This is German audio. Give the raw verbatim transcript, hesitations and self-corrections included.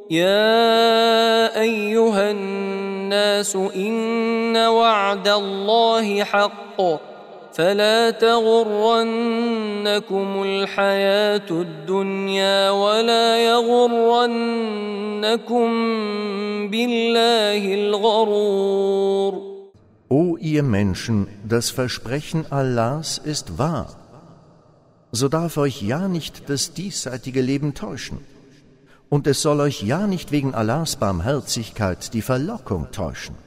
يا أيها الناس إن وعد الله حق فلا تغرنكم الحياة الدنيا ولا يغرنكم بالله الغرور. O ihr Menschen, das Versprechen Allahs ist wahr. So darf euch ja nicht das diesseitige Leben täuschen. Und es soll euch ja nicht wegen Allahs Barmherzigkeit die Verlockung täuschen.